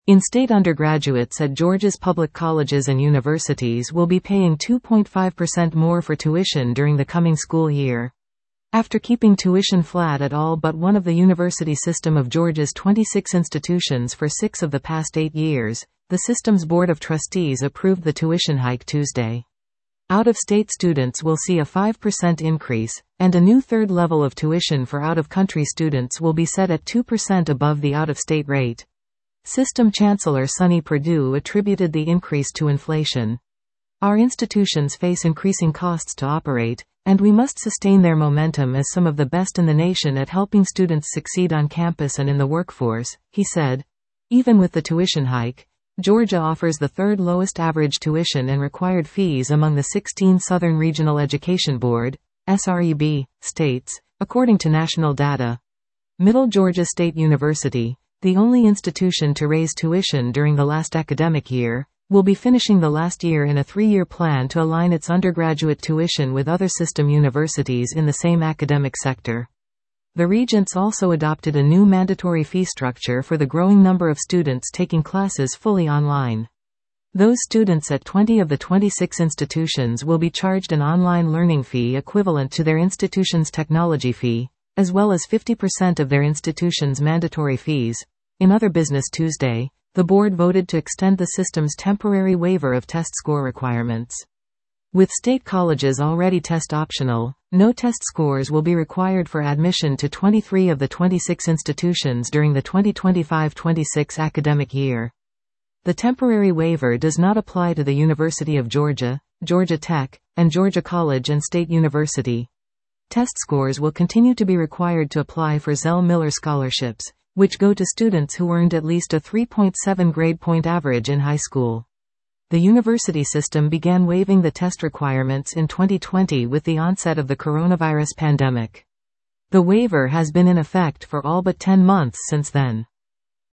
In-state undergraduates at Georgia's public colleges and universities will be paying 2.5% more for tuition during the coming school year. After keeping tuition flat at all but one of the university system of Georgia's 26 institutions for 6 of the past 8 years, the system's Board of Trustees approved the tuition hike Tuesday. Out-of-state students will see a 5% increase, and a new third level of tuition for out-of-country students will be set at 2% above the out-of-state rate. System Chancellor Sonny Perdue attributed the increase to inflation. Our institutions face increasing costs to operate, and we must sustain their momentum as some of the best in the nation at helping students succeed on campus and in the workforce, he said. Even with the tuition hike, Georgia offers the third lowest average tuition and required fees among the 16 Southern Regional Education Board (SREB) states, according to national data. Middle Georgia State University, the only institution to raise tuition during the last academic year, will be finishing the last year in a 3-year plan to align its undergraduate tuition with other system universities in the same academic sector. The Regents also adopted a new mandatory fee structure for the growing number of students taking classes fully online. Those students at 20 of the 26 institutions will be charged an online learning fee equivalent to their institution's technology fee, as well as 50% of their institution's mandatory fees. In other business Tuesday, the board voted to extend the system's temporary waiver of test score requirements. With state colleges already test optional, no test scores will be required for admission to 23 of the 26 institutions during the 2025-26 academic year. The temporary waiver does not apply to the University of Georgia, Georgia Tech, and Georgia College and State University. Test scores will continue to be required to apply for Zell Miller scholarships, which go to students who earned at least a 3.7 grade point average in high school. The university system began waiving the test requirements in 2020 with the onset of the coronavirus pandemic. The waiver has been in effect for all but 10 months since then.